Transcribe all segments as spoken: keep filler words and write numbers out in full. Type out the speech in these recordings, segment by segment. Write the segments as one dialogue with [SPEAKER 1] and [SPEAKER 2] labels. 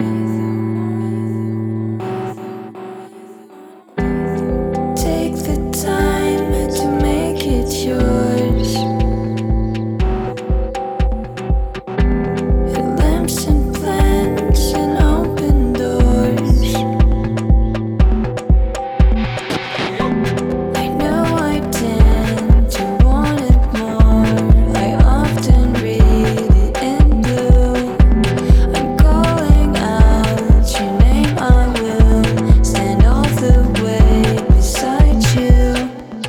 [SPEAKER 1] Take the time to make it yours. And lamps and plants and open doors. I know I tend to want it more. I often read it in blue. I'm calling out your name. I will stand all the way beside you.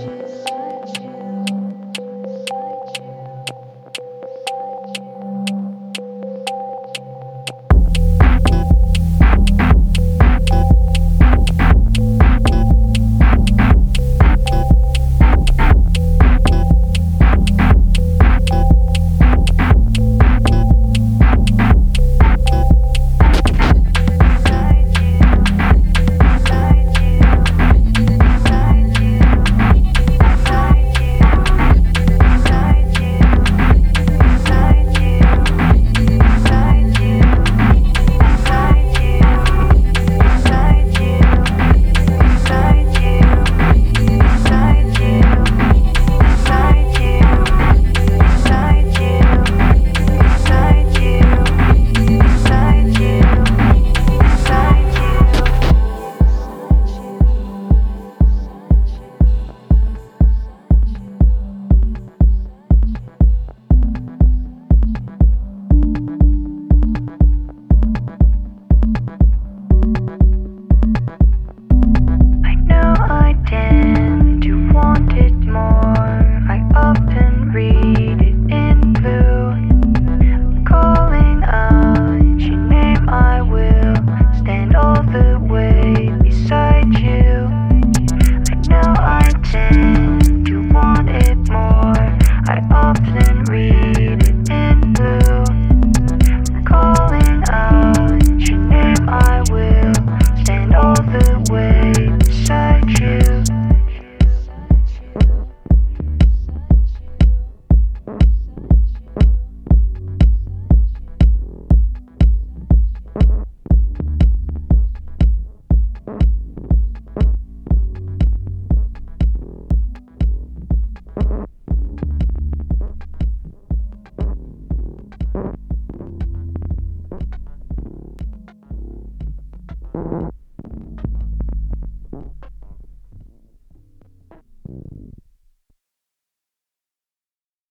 [SPEAKER 1] I know I tend to want it more. I often read it in blue. Calling out your name, I will stand all the way beside you. I know I tend to want it more. I often read it in blue. Calling out your name, I will stand all the way beside you.